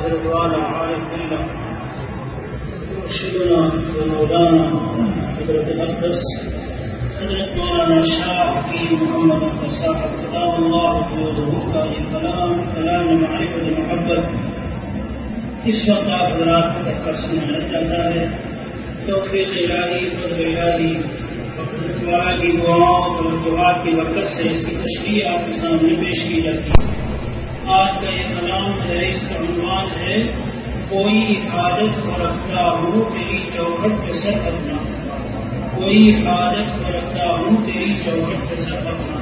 وعلى عالم مرشدنا ومولانا حضرت الأقدس حضرت مولانا شاہ حکیم محمد صاحب قدام اللہ قدوہ کا یہ کلام معرفت محبت اس وقت آپ حضرات کو پڑھ کر سنایا جاتا ہے. توفیق الہی قدر الہی والا کی دعاؤں اور دعات کی برکت سے اس کی تشریح آپ کے سامنے پیش کی جاتی ہے. آج کا یہ کلام ہے، اس کا عنوان ہے کوئی حاجت کو رکھتا ہوں تیری چوکھٹ پہ سر اپنا. کوئی حاجت کو رکھتا ہوں تیری چوکھٹ پہ سر اپنا.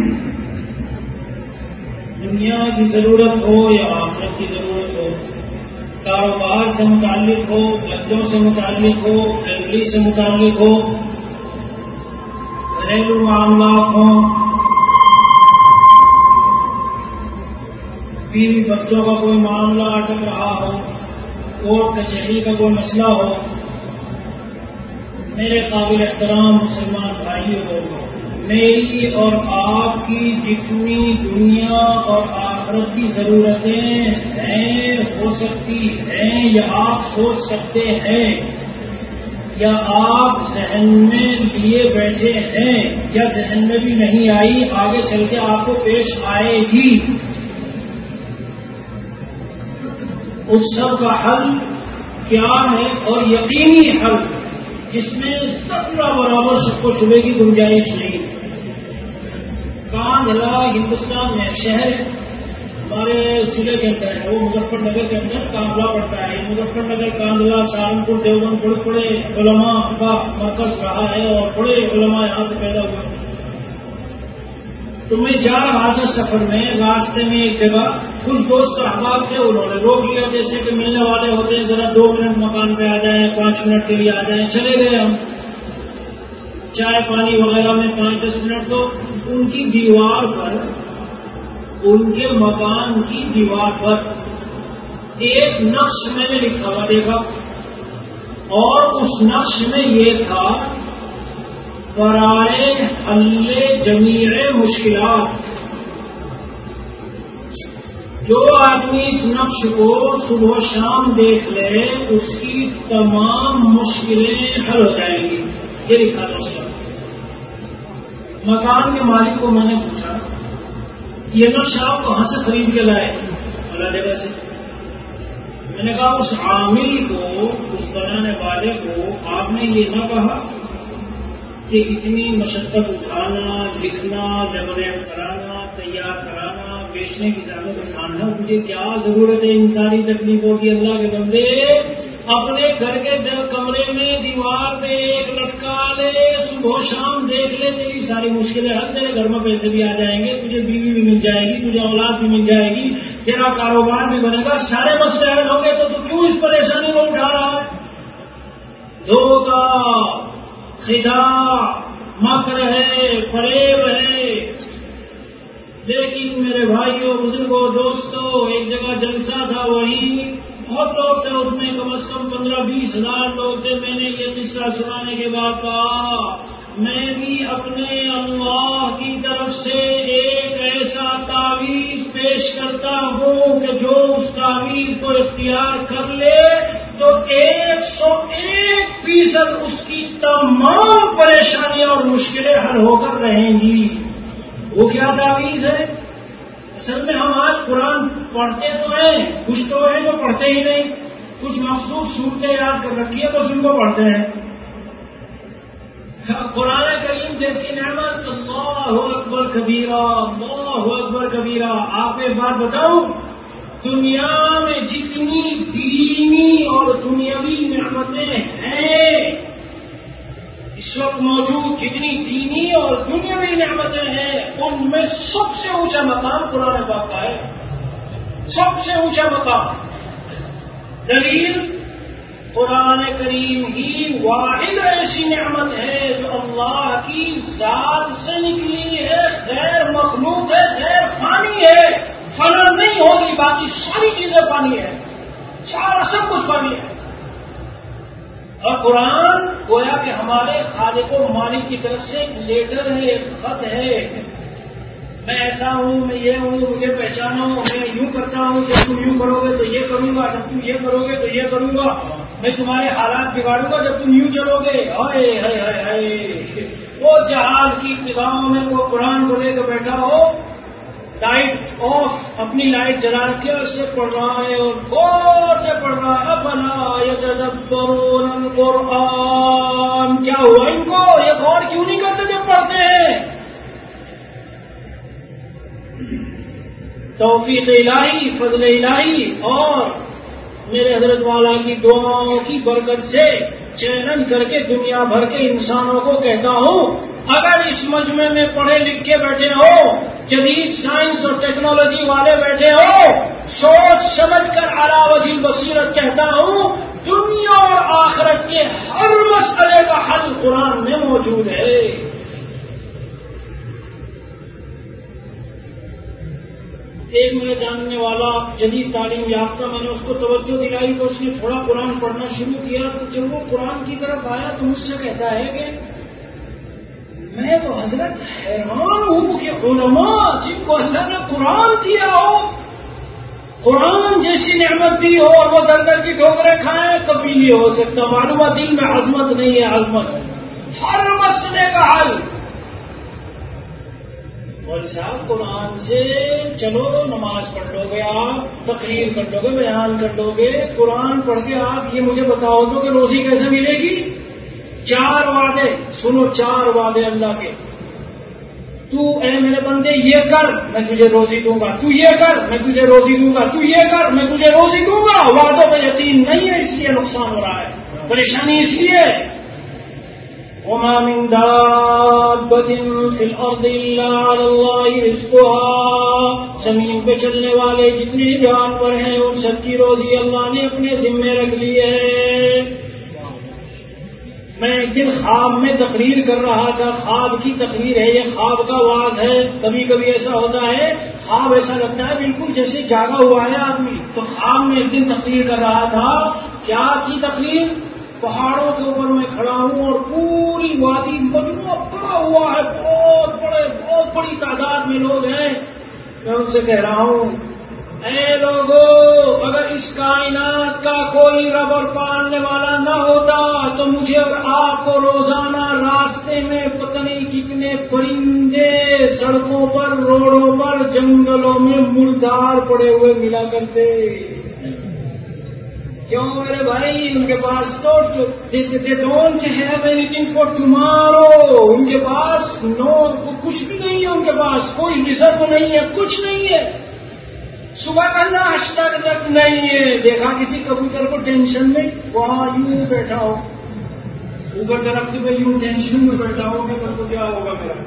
دنیا کی ضرورت ہو یا آخرت کی ضرورت ہو، کاروبار سے متعلق ہو، بچوں سے متعلق ہو، فیملی سے متعلق ہو، گھریلو معاملات ہوں، بیوی بچوں کا کوئی معاملہ اٹک رہا ہو، کورٹ کچہری کا کوئی مسئلہ ہو، میرے قابل احترام مسلمان بھائیوں ہو، میری اور آپ کی جتنی دنیا اور آخرت کی ضرورتیں ہیں، ہو سکتی ہیں یا آپ سوچ سکتے ہیں یا آپ ذہن میں لیے بیٹھے ہیں یا ذہن میں بھی نہیں آئی، آگے چل کے آپ کو پیش آئے گی، اس سب کا حل کیا ہے اور یقینی حل جس میں ذرہ برابر سب کو چھوڑے کی گنجائش نہیں. کاندھلا ہندوستان میں ایک شہر ہے، ہمارے ضلع کے اندر ہے، وہ مظفر نگر کے اندر کاندھلا پڑتا ہے. مظفر نگر کاندھلا سہارنپور دیوبند بڑے علماء کا مرکز رہا ہے اور بڑے علماء یہاں سے پیدا ہوئے. تو میں جا رہا تھا سفر میں، راستے میں ایک جگہ کچھ دوست احباب تھے، انہوں نے روک لیا، جیسے کہ ملنے والے ہوتے ہیں ذرا 2 منٹ مکان پہ آ جائیں، 5 منٹ کے لیے آ جائیں. چلے گئے ہم چائے پانی وغیرہ میں 5-10 منٹ. تو ان کی دیوار پر، ان کے مکان کی دیوار پر ایک نقش میں نے لکھا ہوا دیکھا، اور اس نقش میں یہ تھا برائے حل جمیع مشکلات. جو آدمی اس نقش کو صبح و شام دیکھ لے اس کی تمام مشکلیں حل ہو جائیں گی. یہ لکھا تھا اس کا. مکان کے مالک کو میں نے پوچھا یہ نقش آپ کہاں سے خرید کے لائے؟ اللہ جگہ سے. میں نے کہا اس عامل کو، اس بنانے والے کو آپ نے یہ نہ کہا کہ اتنی مشقت اٹھانا، لکھنا، لیمنیٹ کرانا، تیار کرانا، بیچنے کی زحمت اٹھانا، مجھے کیا ضرورت ہے ان ساری تکلیفوں کی؟ اللہ کے بندے اپنے گھر کے کمرے میں دیوار پہ ایک لٹکا لے، صبح و شام دیکھ لے، تیری ساری مشکلیں حل. تیرے گھر میں پیسے بھی آ جائیں گے، تجھے بیوی بھی مل جائے گی، تجھے اولاد بھی مل جائے گی، تیرا کاروبار بھی بنے گا، سارے مسئلے حل ہوں گے. تو کیوں اس پریشانی کو اٹھا رہا ہے؟ دھوکہ، خداع، مکر ہے، فریب ہے. لیکن میرے بھائیوں، بزرگوں، دوستوں، ایک جگہ جلسہ تھا، وہیں بہت لوگ تھے، اس میں کم از کم 15-20 ہزار لوگ تھے. میں نے یہ قصہ سنانے کے بعد کہا میں بھی اپنے اللہ کی طرف سے ایک ایسا تعویذ پیش کرتا ہوں کہ جو اس تعویذ کو اختیار کر لے تو 101% اس کی تمام پریشانیاں اور مشکلیں حل ہو کر رہیں گی. وہ کیا تعویذ ہے؟ اصل میں ہم آج قرآن پڑھتے تو ہیں، کچھ تو ہیں جو پڑھتے ہی نہیں، کچھ مخصوص صورتیں یاد کر رکھی ہے تو ان کو پڑھتے ہیں. قرآن کریم جیسی نعمت، اللہ اکبر کبیرہ، اللہ اکبر کبیرہ. آپ کو ایک بات بتاؤں، دنیا میں جتنی دینی اور دنیاوی نعمتیں ہیں اس وقت موجود، جتنی دینی اور دنیاوی نعمتیں ہیں ان میں سب سے اونچا مقام قرآن پاک کا ہے. سب سے اونچا مقام. دلیل قرآن کریم ہی واحد ایسی نعمت ہے جو اللہ کی ذات سے نکلی ہے، غیر مخلوق ہے، غیر فانی ہے. فنا نہیں ہوگی، باقی ساری چیزیں فانی ہے، سارا سب کچھ فانی ہے. اور قرآن گویا کہ ہمارے خالق و مالک کی طرف سے ایک لیٹر ہے، ایک خط ہے. میں ایسا ہوں، میں یہ ہوں، مجھے پہچانو، میں یوں کرتا ہوں کہ تم یوں کرو گے تو یہ کروں گا. گا، جب تم یہ کرو گے تو یہ کروں گا، میں تمہارے حالات بگاڑوں گا جب تم یوں چلو گے. ہائے ہائے ہائے ہائے، وہ جہاز کی فضاؤں میں وہ قرآن کو لے کے بیٹھا ہو، لائٹ آف، اپنی لائٹ جلا کے اس سے پڑھ رہا ہے اور غور سے پڑھ رہا ہے. افلا یتدبرون القرآن، کیا ہوا ان کو؟ یہ غور کیوں نہیں کرتے جب پڑھتے ہیں؟ توفیق الہی، فضل الہی اور میرے حضرت والا کی دعاؤں کی برکت سے چیلنج کر کے دنیا بھر کے انسانوں کو کہتا ہوں، اگر اس مجمع میں پڑھے لکھ کے بیٹھے ہو، جدید سائنس اور ٹیکنالوجی والے بیٹھے ہو، سوچ سمجھ کر علی وجہ البصیرت کہتا ہوں، دنیا اور آخرت کے ہر مسئلے کا حل قرآن میں موجود ہے. ایک میرے جاننے والا جدید تعلیم یافتہ، میں نے اس کو توجہ دلائی تو اس نے تھوڑا قرآن پڑھنا شروع کیا، تو جب وہ قرآن کی طرف آیا تو مجھ سے کہتا ہے کہ میں تو حضرت حیران ہوں کہ علماء جن کو اللہ نے قرآن دیا ہو، قرآن جیسی نعمت دی ہو، اور وہ در در کی ٹھوکریں کھائیں، کبھی نہیں ہو سکتا. معلوم دل میں عظمت نہیں ہے، عظمت ہر مسئلے کا حل. مولوی صاحب قرآن سے چلو نماز پڑھ لو گے، آپ تقریر کر لو گے، بیان کر لو گے، قرآن پڑھ کے آپ یہ مجھے بتاؤ تو کہ روزی کیسے ملے گی؟ 4 وعدے سنو، 4 وعدے اللہ کے. تو اے میرے بندے یہ کر میں تجھے روزی دوں گا، تو یہ کر میں تجھے روزی دوں گا، تو یہ کر میں تجھے روزی دوں گا. وعدوں پہ یقین نہیں ہے، اس لیے نقصان ہو رہا ہے، پریشانی اس لیے. وما من دابة في الأرض إلا على الله رزقها، زمین پہ چلنے والے جتنے جانور ہیں ان سب کی روزی اللہ نے اپنے ذمے رکھ لی ہے. میں ایک دن خواب میں تقریر کر رہا تھا، خواب کی تقریر ہے یہ، خواب کا واعظ ہے. کبھی کبھی ایسا ہوتا ہے خواب ایسا لگتا ہے بالکل جیسے جاگا ہوا ہے آدمی. تو خواب میں ایک دن تقریر کر رہا تھا. کیا تھی تقریر؟ پہاڑوں کے اوپر میں کھڑا ہوں اور پوری وادی مجموعہ پڑا ہوا ہے، بہت بڑی تعداد میں لوگ ہیں. میں ان سے کہہ رہا ہوں، اے لوگوں، اگر اس کائنات کا کوئی رب اور پالنے والا نہ ہوتا تو مجھے اور آپ کو روزانہ راستے میں پتہ نہیں کتنے پرندے سڑکوں پر، روڈوں پر، جنگلوں میں مردار پڑے ہوئے ملا کرتے. کیوں میرے بھائی؟ ان کے پاس تو they don't have anything for tomorrow. ان کے پاس کچھ بھی نہیں ہے، ان کے پاس کوئی ریزرو نہیں ہے، کچھ نہیں ہے. صبح کا ناشتہ تک نہیں ہے. دیکھا کسی کبوتر کو ٹینشن میں وہاں یوں بیٹھا ہو، اوپر درخت میں یوں ٹینشن میں بیٹھا ہو کہ کل کو کیا ہوگا میرا،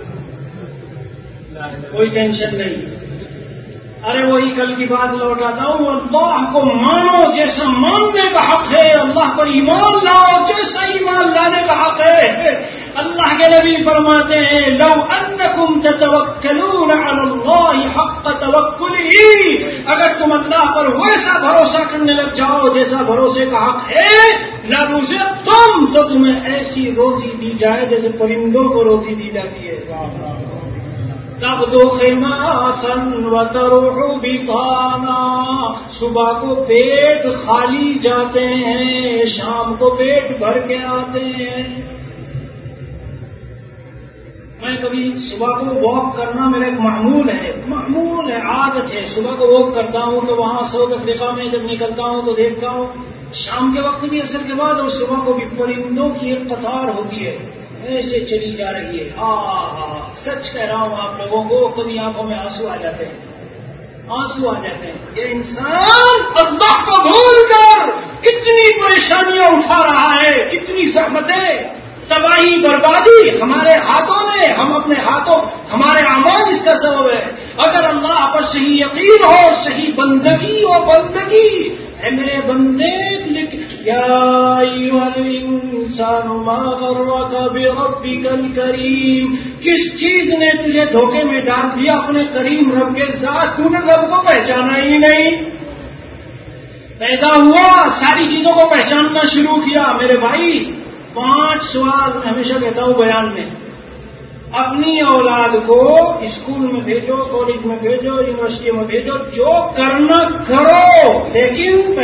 کوئی ٹینشن نہیں. ارے وہی کل کی بات لوٹاتا ہوں، اللہ کو مانو جیسا ماننے کا حق ہے، اللہ پر ایمان لاؤ جیسا ایمان لانے کا حق ہے. اللہ کے نبی فرماتے ہیں، لو انکم تتوکلون علی اللہ حق توکلہ، اگر تم اللہ پر ویسا بھروسہ کرنے لگ جاؤ جیسا بھروسے کا حق ہے، لرزقتم، تو تمہیں ایسی روزی دی جائے جیسے پرندوں کو روزی دی جاتی ہے. تغدو خماسا وتروح بطانا، صبح کو پیٹ خالی جاتے ہیں، شام کو پیٹ بھر کے آتے ہیں. میں کبھی صبح کو واک کرنا میرا ایک معمول ہے، عادت ہے. صبح کو واک کرتا ہوں تو وہاں ساؤتھ افریقہ میں جب نکلتا ہوں تو دیکھتا ہوں شام کے وقت بھی، عصر کے بعد اور صبح کو بھی پرندوں کی ایک قطار ہوتی ہے، ایسے چلی جا رہی ہے. سچ کہہ رہا ہوں آپ لوگوں کو، کبھی آنکھوں میں آنسو آ جاتے ہیں. یہ انسان اللہ کو بھول کر کتنی پریشانیاں اٹھا رہا ہے، کتنی زحمتیں، تباہی، بربادی ہمارے ہاتھوں میں، ہم اپنے ہاتھوں، ہمارے اعمال اس کا سبب ہے. اگر اللہ پر صحیح یقین ہو، صحیح بندگی اے میرے بندے، یا ایھا الانسان ما غرک بربک الکریم، کس چیز نے تجھے دھوکے میں ڈال دیا اپنے کریم رب کے ساتھ؟ تو نے رب کو پہچانا ہی نہیں. پیدا ہوا ساری چیزوں کو پہچاننا شروع کیا. میرے بھائی 5 سوال میں ہمیشہ کہتا ہوں بیان میں، اپنی اولاد کو اسکول میں بھیجو، کالج میں بھیجو، یونیورسٹی میں بھیجو، جو کرنا کرو، لیکن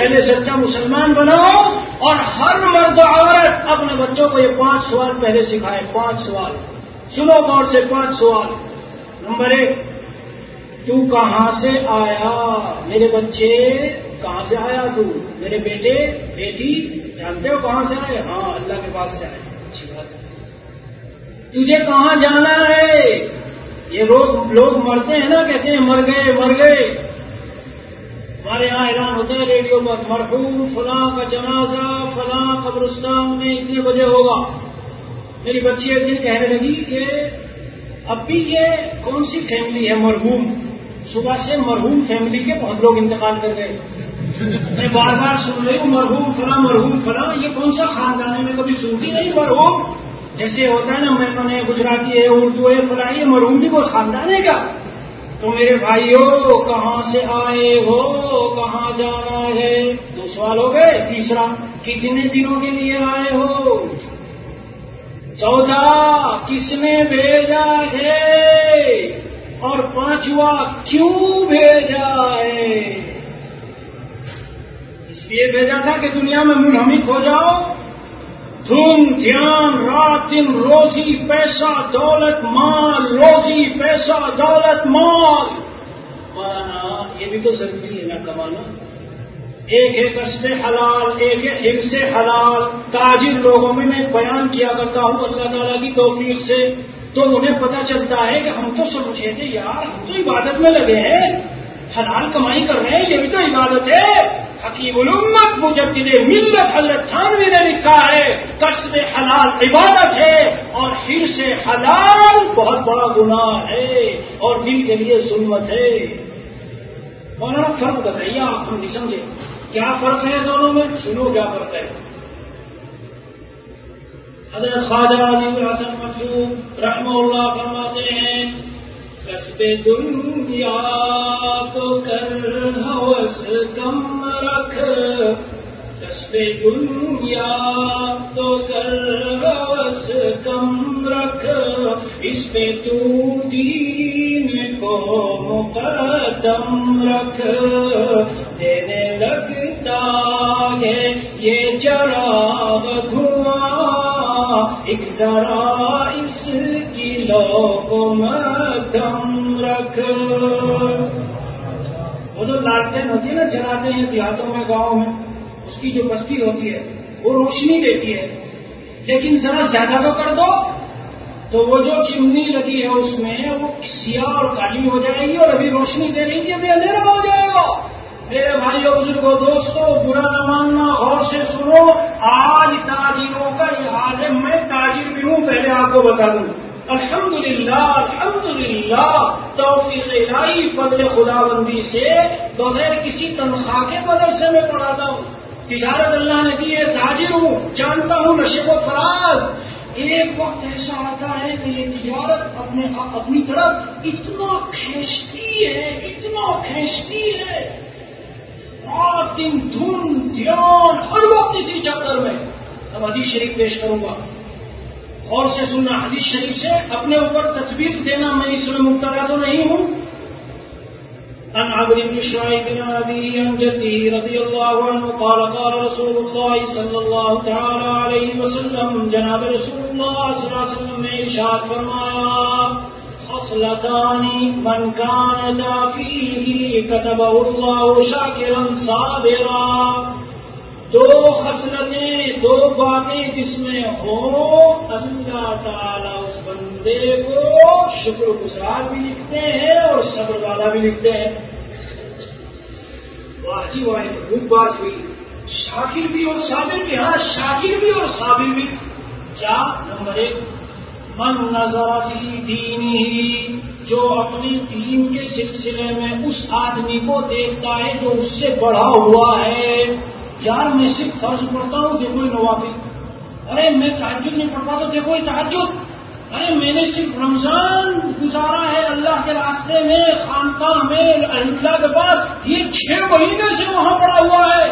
پہلے سچا مسلمان بناؤ، اور ہر مرد و عورت اپنے بچوں کو یہ 5 سوال پہلے سکھائے. 5 سوال سنو غور سے. 5 سوال. نمبر 1، تو کہاں سے آیا؟ میرے بچے کہاں سے آیا تو؟ میرے بیٹے بیٹی جانتے ہو کہاں سے آئے؟ ہاں اللہ کے پاس سے آئے. اچھی بات ہے. تجھے کہاں جانا ہے؟ یہ لوگ مرتے ہیں نا، کہتے ہیں مر گئے مر گئے. ہمارے یہاں اعلان ہوتا ہے ریڈیو پر، مرحوم فلاں کا جنازہ فلاں قبرستان میں اتنے بجے ہوگا. میری بچی ایک دن کہنے لگی کہ اب بھی یہ کون سی فیملی ہے مرحوم؟ صبح سے مرحوم فیملی کے بہت لوگ انتقال کر گئے. میں بار بار سن رہی ہوں مرحوم فلاں مرحوم فلاں. یہ کون سا خاندان ہے؟ میں کبھی سنتی نہیں مرحوم. جیسے ہوتا ہے نا میں گجراتی ہے اردو ہے فلاں، یہ مرحوم بھی کوئی خاندان ہے کیا؟ تو میرے بھائیو کہاں سے آئے ہو؟ کہاں جانا ہے؟ 2 سوال ہو گئے. تیسرا، کتنے دنوں کے لیے آئے ہو؟ 14، کس نے بھیجا ہے؟ اور 5واں، کیوں بھیجا ہے؟ اس لیے بھیجا تھا کہ دنیا میں منہمک ہو جاؤ. دھن دھیان رات دن روزی پیسہ دولت مال، روزی پیسہ دولت مال. کمانا یہ بھی تو ضروری ہے نا، کمانا. ایک ہے کسب حلال، ایک ہے حرص حلال. تاجر لوگوں میں میں بیان کیا کرتا ہوں اللہ تعالیٰ کی توفیق سے، تو انہیں پتہ چلتا ہے کہ ہم تو سمجھے تھے یار ہم تو عبادت میں لگے ہیں، حلال کمائی کر رہے ہیں، یہ بھی تو عبادت ہے. حکیم الامت مجدد ملت حضرت تھانوی نے لکھا ہے کسب حلال عبادت ہے اور حرص حلال بہت بڑا گناہ ہے اور دل کے لیے ظلمت ہے. مولانا فرق بتائیے آپ، ہم نہیں سمجھے کیا فرق ہے دونوں میں. سنو کیا فرق ہے. حضرت خواجہ علی الحسن منصور رحمہ اللہ فرماتے ہیں کسب دنیا تو کر ہوس کم رکھ، کسب دنیا تو کر ہوس کم رکھ، اس پہ تو دین کو مقدم رکھ. دینے لگتا ہے یہ چراغ دھواں، ایک ذرا اس کی لو کو مدھم رکھ. وہ جو لالٹین ہوتی ہے نا جلاتے ہیں دیہاتوں میں گاؤں میں، اس کی جو بتی ہوتی ہے وہ روشنی دیتی ہے، لیکن ذرا زیادہ تو کر دو تو وہ جو چمنی لگی ہے اس میں وہ سیاہ اور کالی ہو جائے گی، اور ابھی روشنی دے رہی تھی ابھی اندھیرا ہو جائے گا. میرے بھائیوں بزرگوں دوستوں برا نہ ماننا، غور سے سنو. آج تاجروں کا یہ حال ہے. میں تاجر بھی ہوں، پہلے آپ کو بتا دوں. الحمدللہ الحمدللہ توفیق الہی فضل خداوندی سے بغیر کسی تنخواہ کے مدرسے میں پڑھاتا ہوں. تجارت اللہ نے دی ہے، تاجر ہوں، جانتا ہوں نشے و فراز. ایک وقت ایسا آتا ہے کہ یہ تجارت اپنی طرف اتنا کھینچتی ہے، اتنا کھینچتی ہے، رات دن دھن دھیان ہر وقت اسی چکر میں. اب حدیث شریف پیش کروں گا، اور سے سننا. حدیث شریف سے اپنے اوپر تطبیق دینا، میں اس میں مبتلا تو نہیں ہوں. عن عمرو بن شعيب بن أبيه عن جده رضي الله عنه قال قال رسول الله صلى الله تعالى عليه وسلم، جناب رسول اللہ صلی اللہ علیہ وسلم نے ارشاد فرمایا خصلتان من كان فيه كتبه الله شاكرا صابرا. 2 خصلتیں، 2 باتیں جس میں ہوں اللہ تعالیٰ اس بندے کو شکر گزار بھی لکھتے ہیں اور صبر والا بھی لکھتے ہیں. واہ جی واہ، خوب بات ہوئی. شاکر بھی اور صابر بھی. ہاں شاکر بھی اور صابر بھی. کیا؟ نمبر 1، من نظر فی دینہ، جو اپنے دین کے سلسلے میں اس آدمی کو دیکھتا ہے جو اس سے بڑھا ہوا ہے. یار میں صرف فرض پڑھتا ہوں، دیکھو یہ نوافل. ارے میں تہجد نہیں پڑھتا تو دیکھو یہ تہجد. ارے میں نے صرف رمضان گزارا ہے اللہ کے راستے میں، خانقاہ میں، اللہ کے پاس، یہ 6 مہینے سے وہاں پڑا ہوا ہے.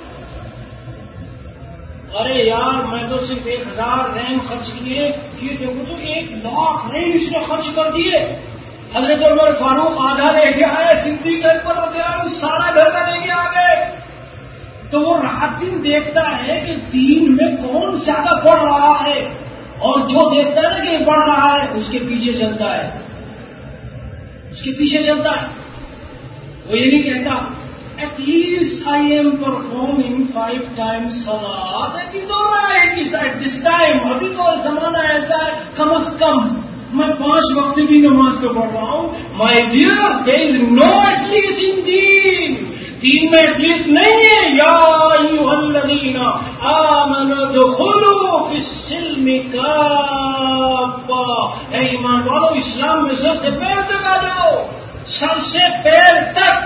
ارے یار میں تو صرف 1000 رین خرچ کیے، یہ دیکھو تو 1,00,000 رین اس نے خرچ کر دیے. حضرت عمر فاروق آدھا لے کے آئے، صدیق اکبر رضی اللہ عنہ سارا گھر کا لے کے آ گئے. تو وہ رات دن دیکھتا ہے کہ دین میں کون زیادہ بڑھ رہا ہے، اور جو دیکھتا ہے نا کہ یہ بڑھ رہا ہے اس کے پیچھے چلتا ہے، اس کے پیچھے چلتا ہے. وہ یہ نہیں کہتا at least I am performing 5 times salat. It is all right. It is at this time. ابھی تو زمانہ ایسا ہے کم از کم میں 5 وقت بھی نماز کو پڑھ رہا ہوں. My dear, there is no at least in deen. دین میں ایٹ لیسٹ نہیں ہے. یا ایھا الذین آمنوا ادخلوا فی السلم کافہ. اے ایمان والو، اسلام میں سر سے پیر تک آ جاؤ، سر سے پیر تک.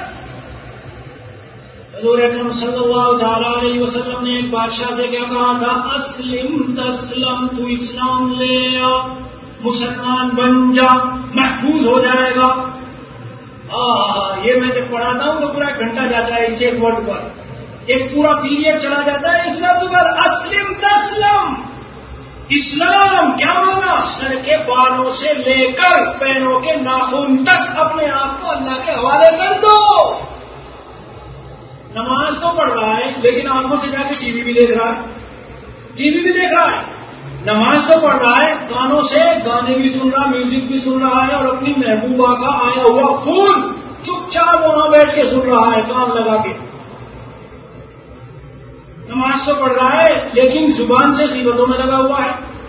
حضور اکرم صلی اللہ تعالی علیہ وسلم نے ایک بادشاہ سے کیا کہا تھا؟ اسلم تسلم. تو اسلام لے آ، مسلمان بن جا، محفوظ ہو جائے گا. یہ میں جب پڑھاتا ہوں تو پورا ایک گھنٹہ جاتا ہے اس ایک ورڈ پر، ایک پورا پیریڈ چلا جاتا ہے اس لفظ پر. اسلم تسلم. اسلام کیا مانا؟ سر کے بالوں سے لے کر پیروں کے ناخن تک اپنے آپ کو اللہ کے حوالے کر دو. نماز تو پڑھ رہا ہے لیکن آنکھوں سے جا کے ٹی وی بھی دیکھ رہا ہے، ٹی وی بھی دیکھ رہا ہے. نماز تو پڑھ رہا ہے، کانوں سے گانے بھی سن رہا، میوزک بھی سن رہا ہے، اور اپنی محبوبہ کا آیا ہوا خون چپ چاپ وہاں بیٹھ کے سن رہا ہے کان لگا کے. نماز تو پڑھ رہا ہے لیکن زبان سے غیبتوں میں لگا ہوا ہے.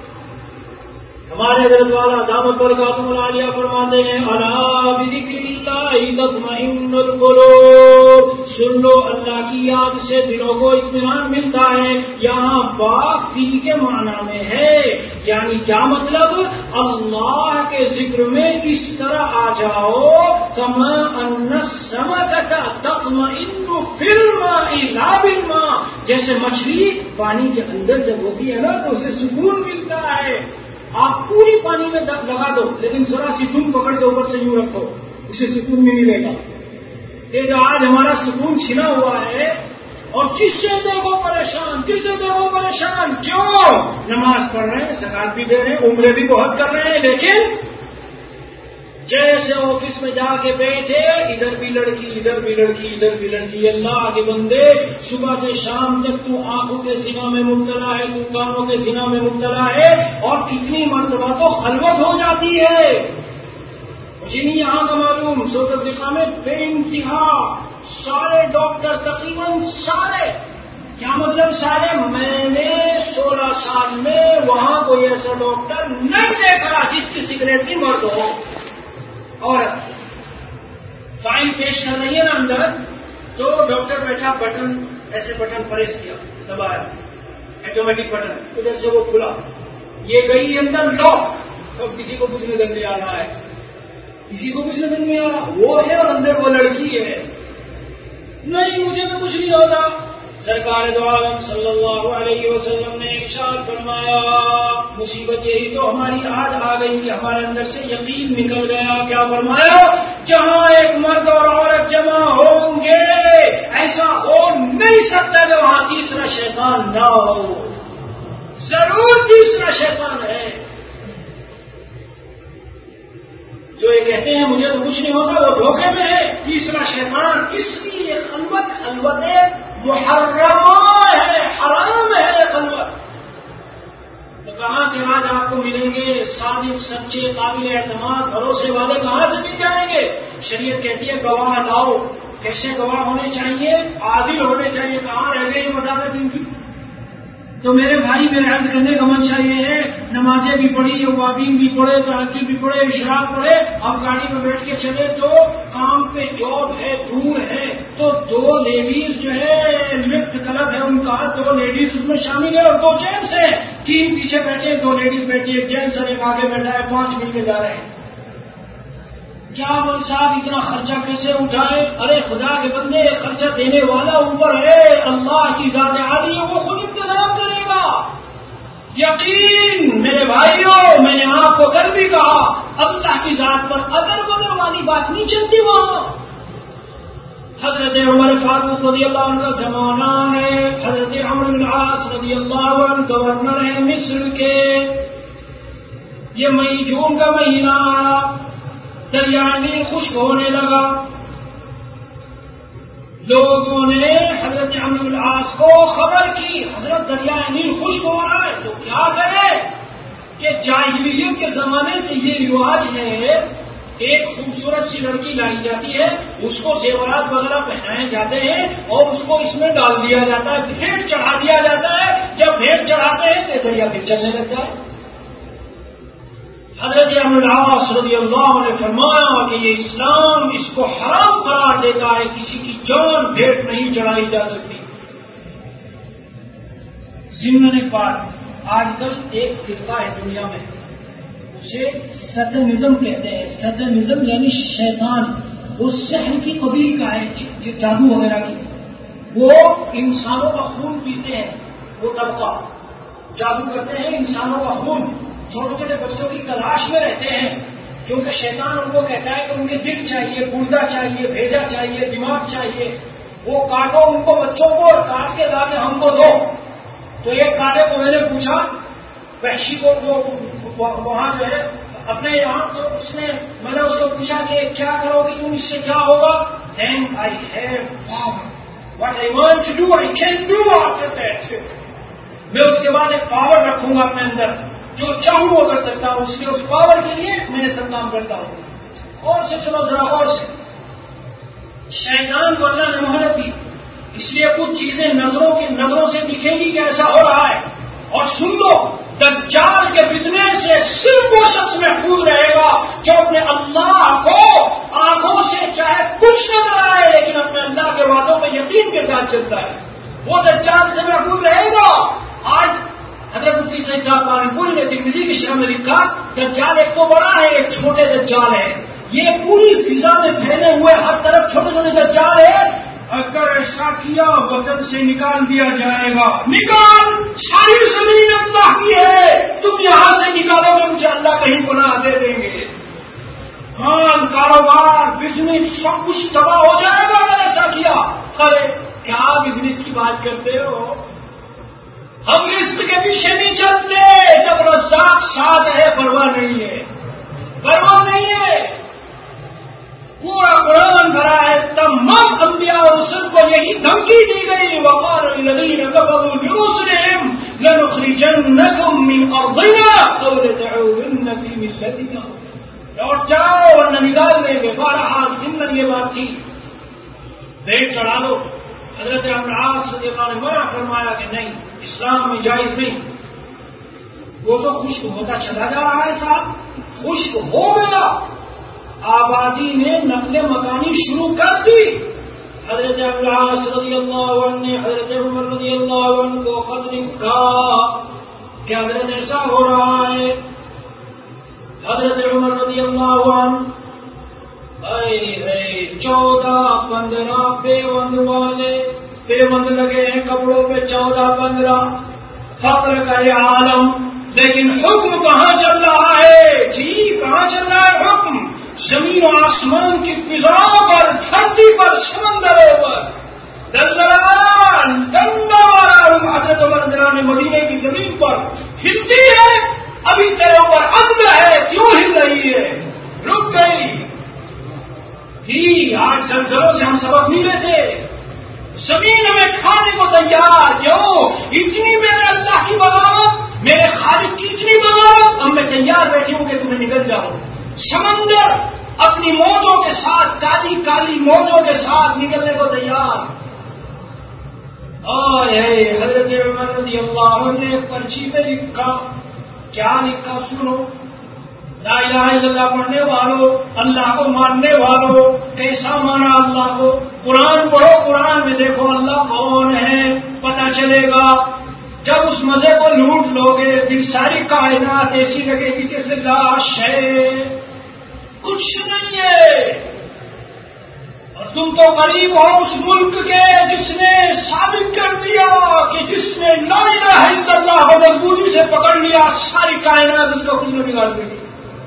ہمارے حضرت والا دامت برکاتہ العالیہ فرماتے ہیں الا بذکر اللہ تطمئن القلوب. سن لو، اللہ کی یاد سے دلوں کو اطمینان ملتا ہے. یہاں باپ فی کے معنی میں ہے، یعنی کیا مطلب؟ اللہ کے ذکر میں اس طرح آ جاؤ کما ان السمکۃ تطمئن فی الماء لا بالماء. جیسے مچھلی پانی کے اندر جب ہوتی ہے نا تو اسے سکون ملتا ہے. آپ پوری پانی میں لگا دو لیکن ذرا سی دم پکڑ کے اوپر سے یوں رکھو، اسے سکون نہیں ملے گا. یہ جو آج ہمارا سکون چھنا ہوا ہے، اور جس سے دیکھو پریشان، جس سے دیکھو پریشان. کیوں؟ نماز پڑھ رہے ہیں، زکات بھی دے رہے ہیں، عمرے بھی بہت کر رہے ہیں، لیکن جیسے آفس میں جا کے بیٹھے ادھر بھی لڑکی ادھر بھی لڑکی ادھر بھی لڑکی. اللہ کے بندے، صبح سے شام تک تو آنکھوں کے زنا میں مبتلا ہے، تو کانوں کے زنا میں مبتلا ہے، اور کتنی مرتبہ تو خلوت ہو جاتی ہے. مجھے نہیں یہاں کا معلوم، ساؤتھ افریقہ میں بے انتہا سارے ڈاکٹر، تقریباً سارے، کیا مطلب سارے، میں نے 16 سال میں وہاں کوئی ایسا ڈاکٹر نہیں دیکھا جس کی سگریٹ کی مرض ہو. اور فائل پیش کر رہی ہے نا اندر، تو ڈاکٹر بیٹھا، بٹن ایسے بٹن پریس کیا، دبایا، آٹومیٹک بٹن، ادھر سے وہ کھلا، یہ گئی اندر لاک. اب کسی کو کچھ نظر نہیں آ رہا ہے، کسی کو کچھ نظر نہیں آ رہا، وہ ہے اور اندر وہ لڑکی ہے. نہیں مجھے تو کچھ نہیں ہوتا. سرکار دو عالم صلی اللہ علیہ وسلم نے ارشاد فرمایا مصیبت یہی تو ہماری آج آ گئی کہ ہمارے اندر سے یقین نکل گیا. کیا فرمایا؟ جہاں ایک مرد اور عورت جمع ہوں گے ایسا ہو نہیں سکتا کہ وہاں تیسرا شیطان نہ ہو. ضرور تیسرا شیطان ہے. جو یہ کہتے ہیں مجھے تو کچھ نہیں ہوتا وہ دھوکے میں ہے. تیسرا شیطان. اس لیے خلوت محرمہ ہے، حرام ہے خلوت. تو کہاں سے آج آپ کو ملیں گے صادق، سچے، قابل اعتماد، بھروسے والے؟ کہاں سے مل جائیں گے؟ شریعت کہتی ہے گواہ لاؤ. کیسے گواہ ہونے چاہیے؟ عادل ہونے چاہیے. کہاں رہ گئی وضاحت ان کی؟ تو میرے بھائی میرے عرض کرنے کا منشا یہ ہے، نمازیں بھی پڑھی، اوابین بھی پڑھے، تہجد بھی پڑھے، اشراق پڑھے. اب گاڑی میں بیٹھ کے چلے تو کام پہ جاب ہے، دور ہے، تو 2 لیڈیز جو ہے لفٹ کلب ہے ان کا، 2 لیڈیز اس میں شامل ہے اور 2 جینٹس ہیں. 3 پیچھے بیٹھے، 2 لیڈیز بیٹھی، ایک جینٹس اور ایک آگے بیٹھا ہے، 5 مل کے جا رہے ہیں. کیا بول صاحب اتنا خرچہ کیسے اٹھائے؟ ارے خدا کے بندے، خرچہ دینے والا اوپر ہے، اللہ کی ذات عالی ہے، وہ خود انتظام کرے گا. یقین میرے بھائیوں، میں نے آپ کو کل بھی کہا، اللہ کی ذات پر اگر بدر والی بات نہیں چلتی. وہاں حضرت عمر فاروق رضی اللہ عنہ کا زمانہ ہے، حضرت عمرو بن العاص رضی اللہ عنہ گورنر ہے مصر کے. یہ مئی جون کا مہینہ، دریا نیل خشک ہونے لگا. لوگوں نے حضرت عمرو بن العاص کہ جاہلیت کے زمانے سے یہ رواج ہے، ایک خوبصورت سی لڑکی لائی جاتی ہے، اس کو زیورات وغیرہ پہنائے جاتے ہیں اور اس کو اس میں ڈال دیا جاتا ہے، بھیٹ چڑھا دیا جاتا ہے۔ جب بھیٹ چڑھاتے ہیں تو دریا پھر چلنے لگتا ہے۔ حضرت عمرو بن العاص رضی اللہ عنہ نے فرمایا کہ یہ اسلام اس کو حرام قرار دیتا ہے، کسی کی جان بھیٹ نہیں چڑھائی جا سکتی۔ ضمن ایک بات، آج کل ایک فرقہ ہے دنیا میں، اسے سٹنزم کہتے ہیں۔ سٹنزم یعنی شیطان، وہ سحر کی قبیل کا ہے، جادو وغیرہ کی۔ وہ انسانوں کا خون پیتے ہیں، وہ طبقہ جادو کرتے ہیں انسانوں کا خون، چھوٹے چھوٹے بچوں کی تلاش میں رہتے ہیں، کیونکہ شیطان ان کو کہتا ہے کہ ان کے دل چاہیے، گردہ چاہیے، بھیجا چاہیے، دماغ چاہیے، وہ کاٹو ان کو بچوں کو اور کاٹ کے لا کے ہم کو دو۔ تو ایک کاٹے کو میں نے پوچھا، وحشی کو وہاں جو ہے اپنے یہاں، تو میں نے اس کو پوچھا کہ کیا کرو گی تم، اس سے کیا ہوگا؟ Then I have power. What I want to do, I can do after that. میں اس کے بعد ایک پاور رکھوں گا اپنے اندر، جو چاہوں وہ کر سکتا ہوں، اس لیے اس پاور کے لیے میں سب کام کرتا ہوں۔ اور سے سنو ذرا غور سے، شیطان کو اللہ نے مہلت دی، اس لیے کچھ چیزیں نظروں سے دکھیں گی کہ ایسا ہو رہا ہے۔ اور سن لو، دجال کے فتنے سے صرف وہ شخص محفوظ رہے گا جو اپنے اللہ کو آنکھوں سے چاہے کچھ نظر آئے لیکن اپنے اللہ کے وعدوں پہ یقین کے ساتھ چلتا ہے، وہ دجال سے محفوظ رہے گا۔ آج حضرت مفتی سعید صاحب پانی نے ترمذی کی شرح میں لکھا، دجال ایک تو بڑا ہے، ایک چھوٹے دجال ہے۔ یہ پوری فضا میں پھیلے ہوئے ہر طرف چھوٹے چھوٹے دجال ہے۔ اگر ایسا کیا وطن سے نکال دیا جائے گا، نکال، ساری زمین اللہ کی ہے، تم یہاں سے نکالو گے مجھے اللہ کہیں گناہ دے دیں گے۔ ہاں، کاروبار، بزنس سب کچھ تباہ ہو جائے گا اگر ایسا کیا۔ ارے کیا بزنس کی بات کرتے ہو؟ ہم رزق کے پیچھے نہیں چلتے، جب رزاق ساتھ ہے پرواہ نہیں ہے، پرواہ نہیں ہے۔ پورا قرآن بھرا ہے، تمام انبیاء اور رسل کو یہی دھمکی دی گئی، وقال الذین کفروا لرسلهم لنخرجنکم من ارضنا او لتعودن فی ملتنا، لوٹ جاؤ ورنہ نکال دیں گے۔ بہرحال زندگی یہ بات تھی، بھیٹ چڑھا دو۔ حضرت عمرو بن العاص رضی اللہ عنہ نے منع فرمایا کہ نہیں، اسلام میں جائز نہیں۔ وہ تو خشک ہوتا چلا جا رہا ہے صاحب، خشک ہو گیا، آبادی نے نقل مکانی شروع کر دی۔ حضرت عمرو بن العاص رضی اللہ عنہ نے حضرت عمر رضی اللہ عنہ کو خط لکھا کہ حضرت ایسا ہو رہا ہے۔ حضرت عمر رضی اللہ عنہ 14-15 پیوند والے، پیوند لگے ہیں کپڑوں پہ 14-15، فقر کا یہ عالم، لیکن حکم کہاں چل رہا ہے؟ جی کہاں چل رہا ہے حکم؟ زمین و آسمان کی فضاؤں پر، دھرتی پر، سمندروں پر، زلزلہ ڈنڈا مارا حضرت عمر نے مدینے کی زمین پر ہلتی ہے، ابھی تیرے اوپر عدل ہے، کیوں ہل رہی ہے؟ رک گئی تھی۔ آج زلزلوں سے ہم سبق نہیں لیتے، زمین ہمیں کھانے کو تیار، کیوں؟ اتنی میرے اللہ کی بغاوت، میرے خالق کی اتنی بغاوت، اب میں تیار بیٹھی ہوں کہ تمہیں نکل جاؤ۔ سمندر اپنی موجوں کے ساتھ، کالی کالی موجوں کے ساتھ نکلنے کو تیار۔ حضرت عمر رضی اللہ عنہ نے پرچی پہ لکھا، کیا لکھا سنو، لا الہ الا اللہ پڑھنے والوں، اللہ کو ماننے والوں، کیسا مانا اللہ کو؟ قرآن پڑھو، قرآن میں دیکھو اللہ کون ہے، پتہ چلے گا۔ جب اس مزے کو لوٹ لوگے پھر ساری کائنات ایسی لگے گی جیسے لاش ہے، کچھ نہیں ہے۔ اور تم تو قریب ہو اس ملک کے جس نے ثابت کر دیا کہ جس نے لا الہ الا اللہ کو مضبوطی سے پکڑ لیا ساری کائنات اس کو کچھ نہیں بگاڑ دے گی۔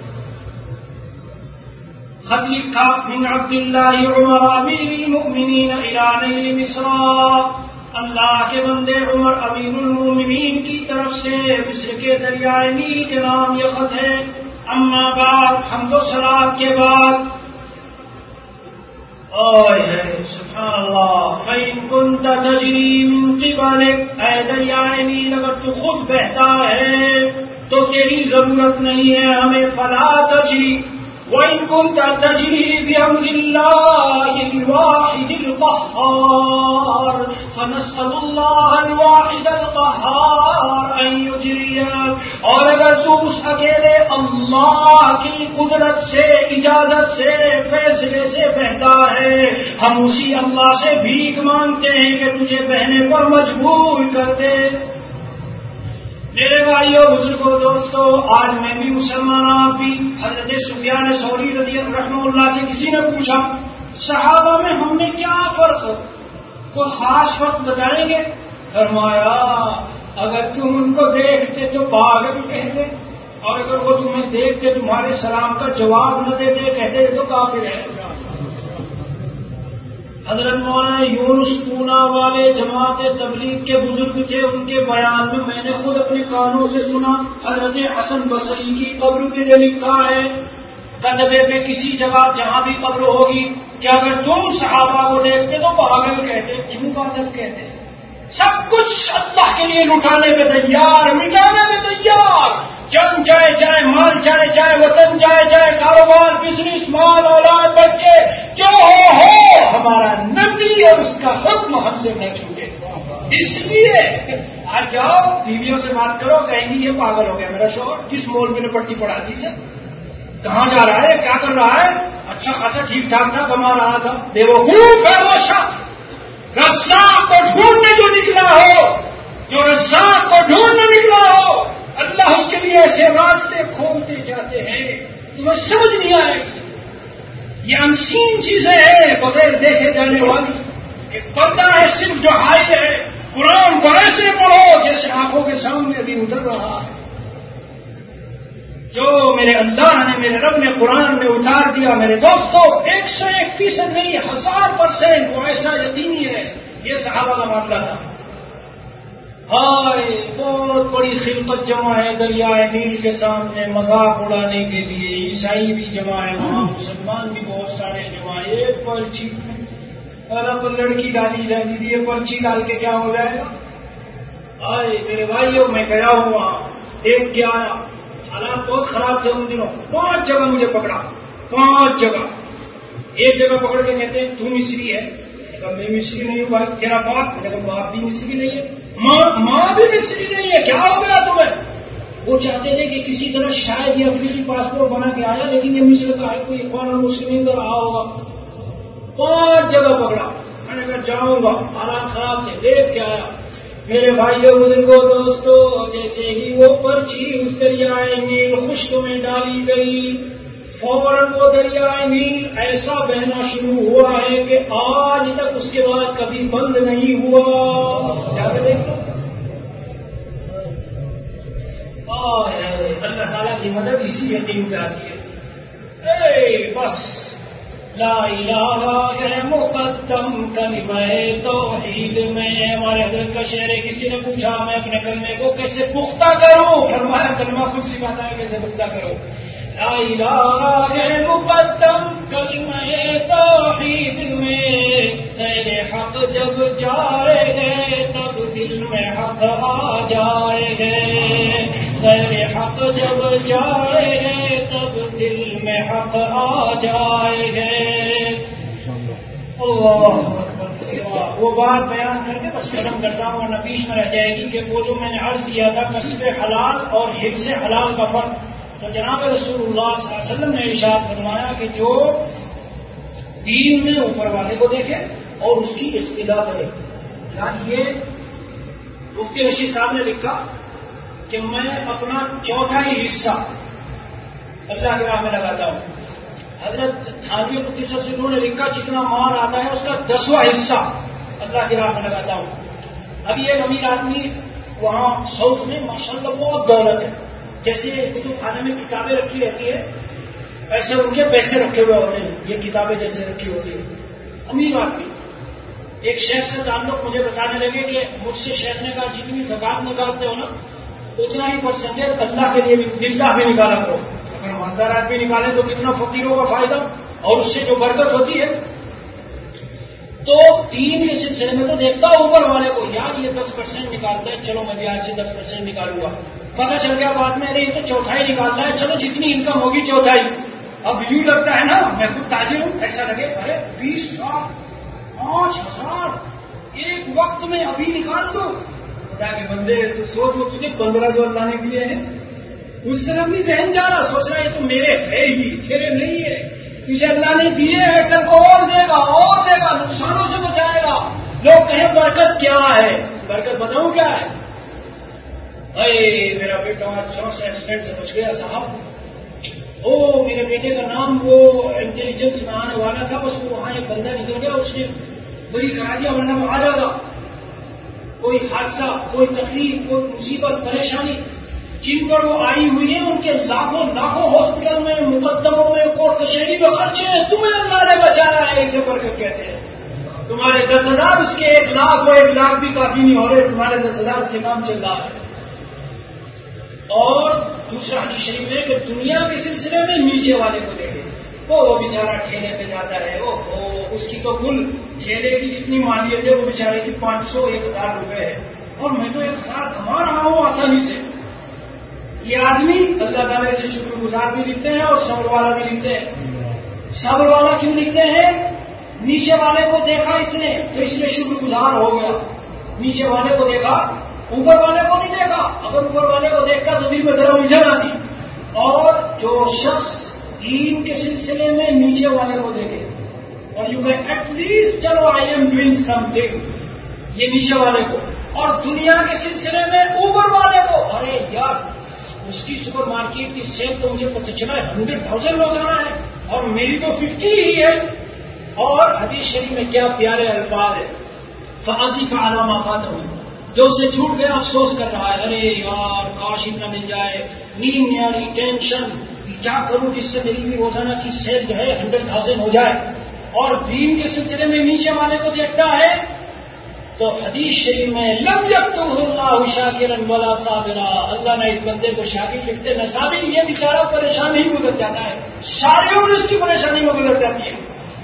خط لکھا، من عبد اللہ عمر امیر المؤمنین الی نیل مصر، اللہ کے بندے عمر امیر المؤمنین کی طرف سے مصر کے دریائے نیل کے نام یہ خط ہے۔ اما بعد، حمد و صلات کے بعد، سبحان اللہ، فَإِن كُنْتَ تَجْرِي مِن قِبَلِكَ، اے دریائے نیل اگر تو خود بہتا ہے، تو تیری ضرورت نہیں ہے ہمیں فلا تجری وَإِن كُنتَ تَجْرِي بِأَمْرِ اللَّهِ الْوَاحِدِ الْقَهَّارِ فَنَسْأَلُ اللَّهَ الْوَاحِدَ الْقَهَّارَ أَن يُجْرِيَ اور اگر تو اس اکیلے اللہ کی قدرت سے اجازت سے فیصلے سے بہتا ہے ہم اسی اللہ سے بھیک مانگتے ہیں کہ تجھے بہنے پر مجبور کر دے۔ میرے بھائیوں بزرگوں دوستوں آج میں بھی مسلمان آپ بھی حضرت سفیان ثوری رضی رحمہ اللہ سے کسی نے پوچھا صحابہ میں ہم نے کیا فرق کوئی خاص فرق بتائیں گے؟ فرمایا اگر تم ان کو دیکھتے تو پاگل کہتے اور اگر وہ تمہیں دیکھتے تمہارے سلام کا جواب نہ دیتے کہتے تو کافر ہے۔ حضرت مولانا یونس پونا والے جماعت تبلیغ کے بزرگ تھے، ان کے بیان میں نے خود اپنے کانوں سے سنا۔ حضرت حسن بصری کی قبر کے لیے لکھا ہے کتبے پہ کسی جگہ جہاں بھی قبر ہوگی کہ اگر تم صحابہ کو دیکھتے تو پاگل کہتے، کیوں پاگل کہتے؟ سب کچھ اللہ کے لیے لٹانے پہ تیار، مٹانے پہ تیار، جان جائے جائے، مال جائے جائے، وطن جائے جائے، کاروبار، بزنس، مال، اولاد، بچے، جو ہو ہمارا نبی اور اس کا حکم ہم سے نہ چھوٹے۔ اس لیے آج جاؤ بیویوں سے بات کرو، کہیں گی یہ پاگل ہو گیا میرا شوہر، جس مول میں نے پٹی پڑھا دی سے کہاں جا رہا ہے، کیا کر رہا ہے، اچھا خاصا ٹھیک ٹھاک تھا، کما رہا تھا، بیوقوف ہے وہ شخص رزاق کو ڈھونڈنے جو نکلا ہو، جو رزاق کو ڈھونڈنے نکلا ہو، اللہ اس کے لیے ایسے راستے کھولتے جاتے ہیں تمہیں سمجھ نہیں آئے گی۔ یہ انسین چیزیں ہیں بغیر دیکھے جانے والی، ایک پردہ ہے صرف جو حائل ہے، قرآن کو ایسے پڑھو جیسے آنکھوں کے سامنے بھی اتر رہا ہے۔ جو میرے اللہ نے میرے رب نے قرآن میں اتار دیا میرے دوستوں 101% نہیں 1000% وہ ایسا یقینی ہے۔ یہ صحابہ کا معاملہ تھا۔ ہائے بہت بڑی خلقت جمع ہے دریائے نیل کے سامنے مذاق اڑانے کے لیے، عیسائی بھی جمع ہے وہاں، مسلمان بھی بہت سارے جمع ہے، ایک پرچی اور اب لڑکی ڈالی جاتی تھی، یہ پرچی ڈال کے کیا ہو جائے گا؟ ہائے میرے بھائیوں میں گیا ہوں وہاں، ایک کیا آیا، حالات بہت خراب تھے ان دنوں، 5 جگہ مجھے پکڑا، 5 جگہ، ایک جگہ پکڑ کے کہتے ہیں تو مصری ہے، میں مصری نہیں ہوں بھائی، تیرا باپ، باپ بھی مصری نہیں ہے، ماں بھی مصری نہیں ہے، کیا ہو گیا تمہیں؟ وہ چاہتے تھے کہ کسی طرح شاید یہ افریقی پاسپورٹ بنا کے آیا لیکن یہ مصر کا ہے، کوئی اخوان المسلمین کا رہا ہوگا۔ 5 جگہ پکڑا، میں نے کہا جاؤں گا، حالات خراب تھے، دیکھ کے آیا۔ میرے بھائیوں بزرگوں دوستوں جیسے ہی وہ پرچی اس دریائے نیل خشک میں ڈالی گئی فوراً وہ دریائے نیل ایسا بہنا شروع ہوا ہے کہ آج تک اس کے بعد کبھی بند نہیں ہوا۔ کیا کہ دیکھ لو اللہ تعالیٰ کی مدد اسی یقین پہ آتی ہے۔ بس لا الہ ہے مقدم کلمہ توحید میں۔ ہمارے حضرت کا شعر ہے، کسی نے پوچھا میں اپنے کلمے کو کیسے پختہ کروں، فرمایا کلمہ خود سکھاتا ہے کیسے پختہ کرو۔ لا الہ ہے مقدم کلمہ توحید میں، غیر حق جب جائے گے تب دل میں حق آ جائے گے، غیر حق جب جائے گے تب دل میں حق آ جائے گے۔ وہ بات بیان کر کے بس ختم کرتا ہوں اور نفیس میں رہ جائے گی کہ وہ جو میں نے عرض کیا تھا کسب حلال اور حفظ حلال کا فرق، تو جناب رسول اللہ صلی اللہ علیہ وسلم نے ارشاد فرمایا کہ جو دین میں اوپر والے کو دیکھے اور اس کی اقتدا کرے، یعنی یہ مفتی رشید صاحب نے لکھا کہ میں اپنا 4تھائی حصہ اللہ کی راہ میں لگاتا ہوں۔ حضرت تھانوی قدس سے انہوں نے لکھا جتنا مال آتا ہے اس کا 10واں حصہ اللہ کی راہ میں لگاتا ہوں۔ ابھی ایک امیر آدمی وہاں ساؤتھ میں ماشاءاللہ بہت دولت ہے، جیسے کتب خانے میں کتابیں رکھی رہتی ہے ایسے ان کے پیسے رکھے ہوئے ہوتے ہیں، یہ کتابیں جیسے رکھی ہوتی ہیں، امیر آدمی۔ ایک شیخ سے تعلق مجھے بتانے لگے کہ مجھ سے شیخ نے کہا جتنی زکات نکالتے ہو نا اتنا ہی پرسنٹیج اللہ کے لیے بھی للہ بھی نکالا کرو، اگر مالدارات بھی نکالیں تو کتنا فقیروں کا فائدہ اور اس سے جو برکت ہوتی ہے۔ تو دین کے سلسلے میں تو دیکھتا ہوں اوپر والے کو، یار یہ 10% نکالتا ہے، چلو میں بھی آج سے 10% نکالوں گا، پتا چل گیا بعد میں تو چوتھائی نکالنا ہے، چلو جتنی انکم ہوگی چوتھائی. اب یوں لگتا ہے نا میں خود تاجر ہوں، ایسا لگے ارے 20 لاکھ 5,000 ایک وقت میں ابھی نکال دو. خدا کے بندے سوچ وہ تجھے 15 جو اللہ نے دیے ہیں اس طرح بھی ذہن جا رہا، سوچ رہا یہ تو میرے ہے ہی، تیرے نہیں ہے. تجھے اللہ نے دیے ہیں، کل کو اور دے گا، نقصانوں سے بچائے گا. لوگ کہیں برکت کیا ہے؟ برکت بتاؤں کیا ہے؟ اے میرا بیٹا چوٹ سے ایکسیڈنٹ سے بچ گیا صاحب، او میرے بیٹے کا نام وہ انٹیلیجنس میں آنے والا تھا، بس وہ وہاں ایک بندہ نکل گیا، اس نے بری کرا دیا، ورنہ وہ آ جاتا. کوئی حادثہ، کوئی تکلیف، کوئی مصیبت، پریشانی جن پر وہ آئی ہوئی ہے ان کے لاکھوں ہاسپٹل میں، مقدموں میں، کورٹ کچہری میں خرچے ہیں، تمہیں اللہ نے بچایا ہے، اسے برکت کہتے ہیں. تمہارے 10,000 اس کے 1 لاکھ، وہ 1 لاکھ بھی کافی نہیں ہو رہے، تمہارے 10,000 سے کام چل رہا ہے. اور دوسرا حدیث شریف ہے کہ دنیا کے سلسلے میں نیچے والے کو دیکھے، وہ بیچارہ ٹھیلے پہ جاتا ہے، اس کی تو کل ٹھیلے کی جتنی مالیت ہے وہ بیچارے کی 500-1,000 روپے ہے، اور میں تو 1,000 کما رہا ہوں آسانی سے. یہ آدمی اللہ تعالیٰ سے شکر گزار بھی لکھتے ہیں اور صبر والا بھی لکھتے ہیں. صبر والا کیوں لکھتے ہیں؟ نیچے والے کو دیکھا اس نے تو اس نے شکر گزار ہو گیا. نیچے والے کو دیکھا، اوپر والے کو نہیں دیکھا. اگر اوپر والے کو دیکھتا تو دل میں ذرا الجھن آتی. اور جو شخص دین کے سلسلے میں نیچے والے کو دیکھے اور یو کین ایٹ لیسٹ چلو I am doing something, یہ نیچے والے کو. اور دنیا کے سلسلے میں اوپر والے کو، ارے یار اس کی سپر مارکیٹ کی سیل تو مجھے پتہ چلا 100,000 روزانہ ہے اور میری تو 50 ہی ہے. اور حدیث شریف میں کیا پیارے الفاظ ہے، فآصف علی ما فاتہ، جو اسے چھوٹ گیا افسوس کر رہا ہے، ارے یار کاش اتنا مل جائے، نیند نہیں آ رہی، ٹینشن کیا کروں جس سے میری بھی روزانہ کی سیل جو ہے 100,000 ہو جائے. اور دین کے سلسلے میں نیچے والے کو دیکھتا ہے تو حدیث شریف میں لم یکتبہ اللہ شاکرا ولا صابرا، اللہ نے اس بندے کو شاکر لکھتے نہ صابر. یہ بیچارہ پریشان ہی گزر جاتا ہے، ساری عمر اس کی پریشانی میں گزر جاتی ہے.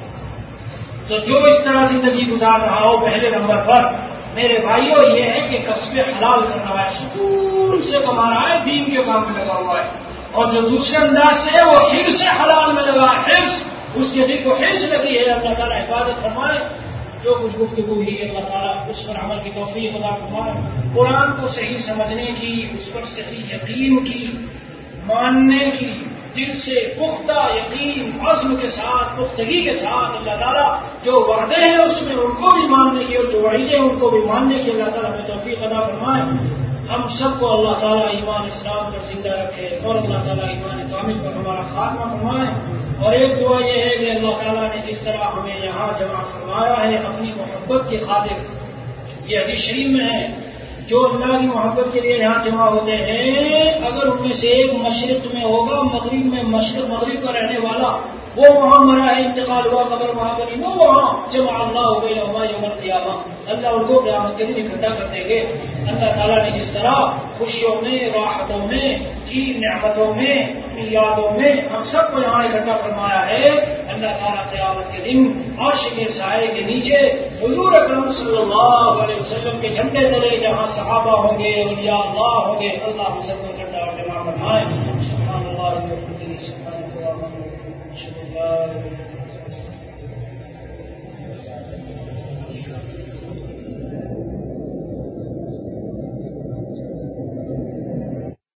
تو جو اس طرح زندگی گزار رہا ہو، پہلے نمبر پر میرے بھائیوں یہ ہے کہ کسب حلال کر رہا ہے، سکون سے کما رہا ہے، دین کے کام میں لگا ہوا ہے. اور جو دوسرے انداز سے ہے وہ حرص سے حلال میں لگا ہے، حرص اس کے دل کو حرص لگی ہے. اللہ تعالیٰ حفاظت فرمائے. جو کچھ گفتگو ہوئی ہے اللہ تعالیٰ اس پر عمل کی توفیق عطا فرمائے. قرآن کو صحیح سمجھنے کی، اس پر صحیح یقین کی، ماننے کی، دل سے پختہ یقین عزم کے ساتھ، پختگی کے ساتھ اللہ تعالیٰ جو وعدے ہیں اس میں ان کو بھی ماننے کی اور جو وعیدے ہیں ان کو بھی ماننے کی اللہ تعالیٰ ہمیں توفیق عطا فرمائے. ہم سب کو اللہ تعالیٰ ایمان اسلام پر زندہ رکھے اور اللہ تعالیٰ ایمان کامل پر ہمارا خاتمہ فرمائے. اور ایک دعا یہ ہے کہ اللہ تعالیٰ نے جس طرح ہمیں یہاں جمع فرمایا ہے اپنی محبت کی خاطر، یہ حدیث شریف میں ہے جو اللہ کی محبت کے لیے یہاں جمع ہوتے ہیں، اگر ان میں سے ایک مشرق میں ہوگا، مغرب میں، مشرق مغرب کا رہنے والا، وہ وہاں مرا ہے، انتقال ہوا، قبر وہاں بنی، وہ وہاں جمع اللہ ہو گئی ہمارا یوم القیامہ، اللہ ان کو قیامت کے دن اکٹھا کر دیں گے. اللہ تعالیٰ نے جس طرح خوشیوں میں، راحتوں میں، کی نعمتوں میں، اپنی یادوں میں ہم سب کو یہاں اکٹھا فرمایا ہے، اللہ تعالیٰ قیامت کے دن عرش کے سائے کے نیچے حضور اکرم صلی اللہ علیہ وسلم کے جھنڈے تلے جہاں صحابہ ہوں گے، اولیاء اللہ ہوں گے، اللہ ہم سب کو اکٹھا اور جمع فرمائے. سبحان اللہ وبحمدہ، سبحان اللہ وبحمدہ.